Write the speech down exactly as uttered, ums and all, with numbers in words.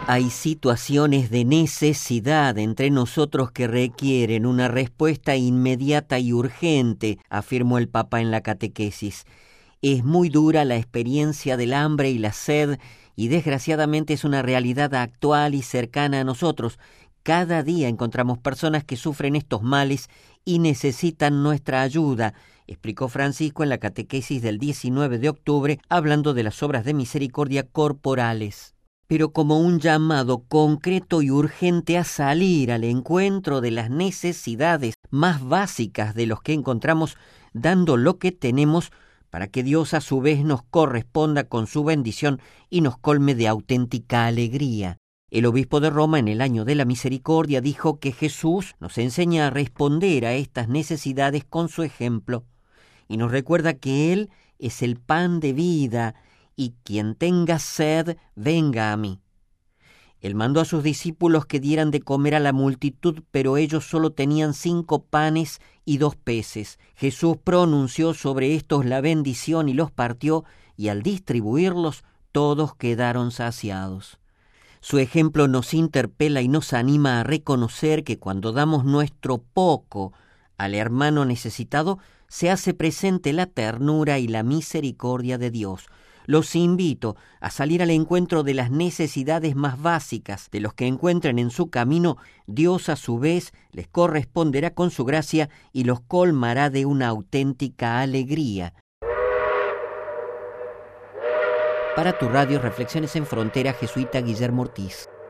Hay situaciones de necesidad entre nosotros que requieren una respuesta inmediata y urgente, afirmó el Papa en la catequesis. Es muy dura la experiencia del hambre y la sed, y desgraciadamente es una realidad actual y cercana a nosotros. Cada día encontramos personas que sufren estos males y necesitan nuestra ayuda, explicó Francisco en la catequesis del diecinueve de octubre, hablando de las obras de misericordia corporales, pero como un llamado concreto y urgente a salir al encuentro de las necesidades más básicas de los que encontramos, dando lo que tenemos para que Dios a su vez nos corresponda con su bendición y nos colme de auténtica alegría. El obispo de Roma, en el año de la misericordia, dijo que Jesús nos enseña a responder a estas necesidades con su ejemplo y nos recuerda que Él es el pan de vida y quien tenga sed, venga a mí. Él mandó a sus discípulos que dieran de comer a la multitud, pero ellos solo tenían cinco panes y dos peces. Jesús pronunció sobre estos la bendición y los partió, y al distribuirlos, todos quedaron saciados. Su ejemplo nos interpela y nos anima a reconocer que cuando damos nuestro poco al hermano necesitado, se hace presente la ternura y la misericordia de Dios. Los invito a salir al encuentro de las necesidades más básicas de los que encuentren en su camino. Dios a su vez les corresponderá con su gracia y los colmará de una auténtica alegría. Para tu radio Reflexiones en Frontera, jesuita Guillermo Ortiz.